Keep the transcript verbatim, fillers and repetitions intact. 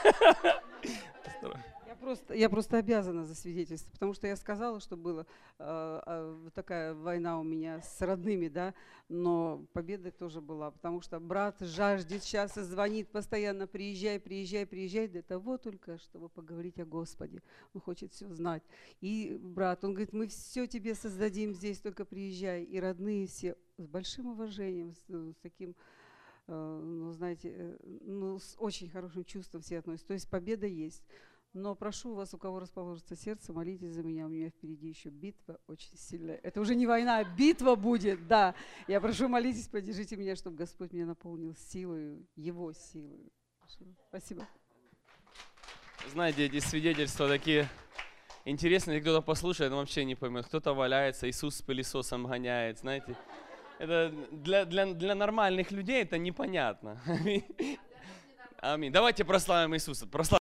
Я просто, я просто обязана засвидетельствовать, потому что я сказала, что была э, э, такая война у меня с родными, да, но победа тоже была, потому что брат жаждет сейчас и звонит постоянно: приезжай, приезжай, приезжай, для того только, чтобы поговорить о Господе. Он хочет все знать. И брат, он говорит: мы все тебе создадим здесь, только приезжай. И родные все с большим уважением, с, с таким, э, ну, знаете, э, ну, с очень хорошим чувством все относятся. То есть победа есть. Но прошу вас, у кого расположится сердце, молитесь за меня. У меня впереди еще битва очень сильная. Это уже не война, а битва будет, да. Я прошу, молитесь, поддержите меня, чтобы Господь меня наполнил силой, Его силой. Спасибо. Знаете, эти свидетельства такие интересные. Кто-то послушает, он вообще не поймет. Кто-то валяется, Иисус с пылесосом гоняет, знаете. Это для, для, для нормальных людей это непонятно. Аминь. Давайте прославим Иисуса. Прославим.